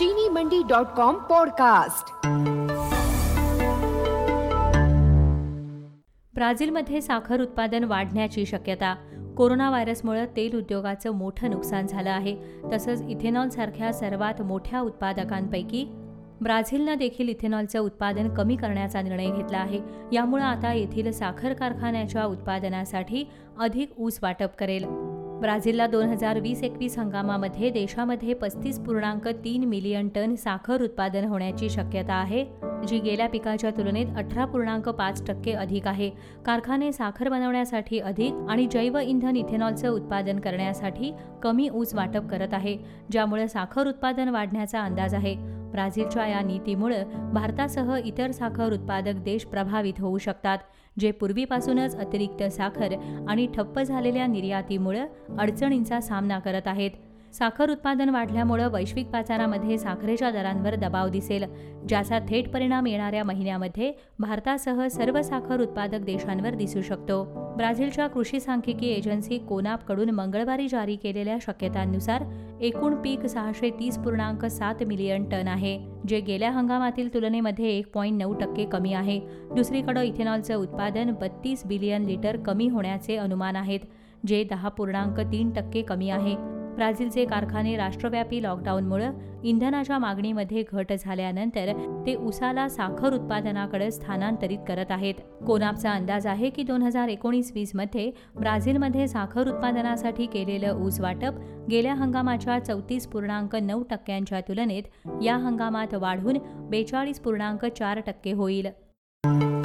चीनीमंडी.com podcast. ब्राझीलमध्ये साखर उत्पादन वाढण्याची शक्यता। कोरोना व्हायरसमुळे तेल उद्योगाचं मोठं नुकसान झालं आहे। तसंच इथेनॉलसारख्या सर्वात मोठ्या उत्पादकांपैकी ब्राझीलनं देखील इथेनॉलचं उत्पादन कमी करण्याचा निर्णय घेतला आहे। यामुळे आता येथील साखर कारखान्याच्या उत्पादनासाठी अधिक ऊस वाटप करेल। ब्राझीलला 2020-21 हंगामामध्ये देशामध्ये 35.3 मिलियन टन साखर उत्पादन होण्याची शक्यता आहे, जी गेल्या पिकाच्या तुलनेत 18.5% अधिक आहे। कारखाने साखर बनवण्यासाठी अधिक आणि जैव इंधन इथेनॉलचं उत्पादन करण्यासाठी कमी ऊस वाटप करत आहे, ज्यामुळे साखर उत्पादन वाढण्याचा अंदाज आहे। ब्राझीलच्या या नीतीमुळे भारतासह इतर साखर उत्पादक देश प्रभावित होऊ शकतात, जे पूर्वीपासूनच अतिरिक्त साखर आणि ठप्प झालेल्या निर्यातीमुळे अडचणींचा सामना करत आहेत। साखर उत्पादन वाढल्यामुळे वैश्विक बाजारामध्ये साखरेच्या दरांवर दबाव दिसेल, ज्याचा थेट परिणाम येणाऱ्या महिन्यामध्ये भारतासह सर्व साखर उत्पादक देशांवर दिसू शकतो। ब्राझीलच्या कृषी सांख्यिकी एजन्सी कोनापकडून मंगळवारी जारी केलेल्या शक्यतांनुसार एकूण पीक 630.7 मिलियन टन आहे, जे गेल्या हंगामातील तुलनेमध्ये 1.9% कमी आहे। दुसरीकडे इथेनॉलचं उत्पादन 32 बिलियन लिटर कमी होण्याचे अनुमान आहेत, जे 10.3% कमी आहे। ब्राझीलचे कारखाने राष्ट्रव्यापी लॉकडाऊनमुळे इंधनाच्या मागणीमध्ये घट झाल्यानंतर ते ऊसाला साखर उत्पादनाकडे स्थानांतरित करत आहेत। कोनापचा अंदाज आहे की 2019-20 मध्ये ब्राझीलमध्ये साखर उत्पादनासाठी केलेलं ऊस वाटप गेल्या हंगामाच्या 34.9% तुलनेत या हंगामात वाढून 42.4% होईल।